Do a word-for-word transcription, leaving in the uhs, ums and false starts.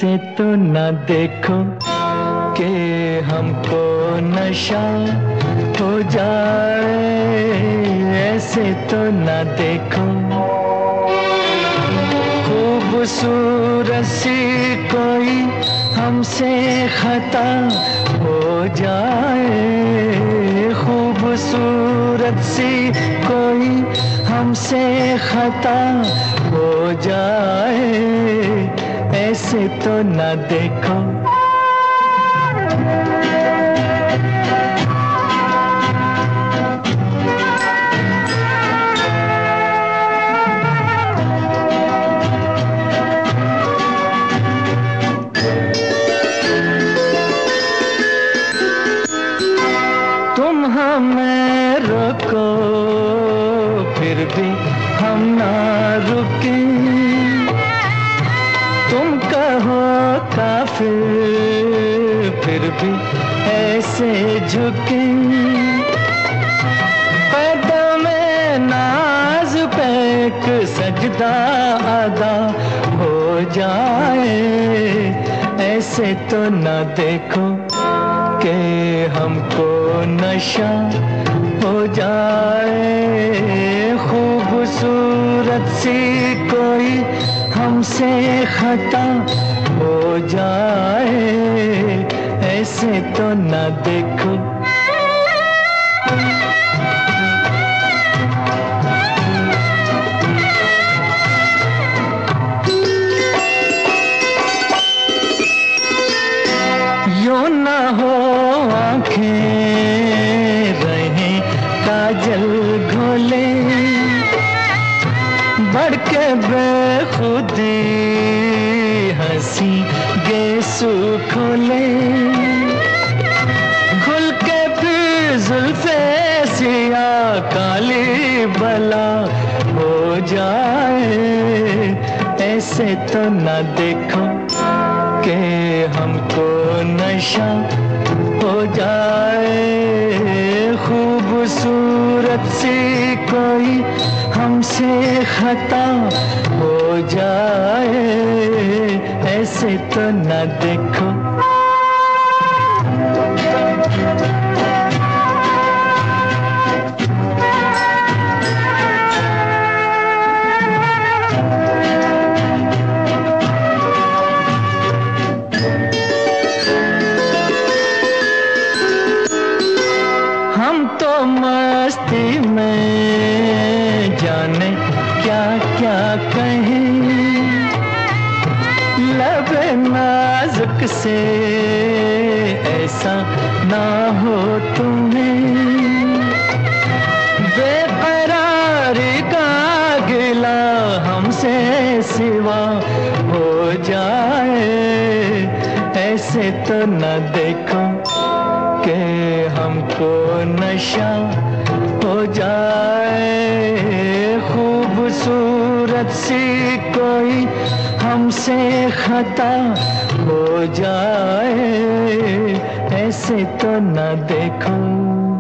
ऐसे तो न देखो कि हमको नशा हो जाए, ऐसे तो न देखो। खूबसूरत सी कोई हमसे खता हो जाए, खूबसूरत सी कोई हमसे खता हो जाए, ऐसे तो न देखो। तुम हमें रोको फिर भी हम ना रुके, तुम कहो काफिर फिर भी ऐसे झुके। कदम नाज पे एक सजदा अदा हो जाए, ऐसे तो न देखो कि हमको नशा हो जाए। खूबसूरत सी कोई हमसे खता हो जाए, ऐसे तो न देखो। यूं न हो आंखें रहें काजल घोले, बढ़ के बेखुदी हंसी गेसू खोले। खुल के फिर जुल्फे सिया काली बला हो जाए, ऐसे तो न देखो कि हमको नशा हो जाए। खूबसूरत सी कोई हमसे खता हो जाए, ऐसे तो न देखो। हम तो मस्ती में जाने क्या क्या कहें, लब नाजुक से ऐसा ना हो तुम्हें। बेकरारी का गिला हमसे सिवा हो जाए, ऐसे तो न देखो कि हमको नशा हो जाए। खूबसूरत सी कोई हमसे खता हो जाए, ऐसे तो न देखो।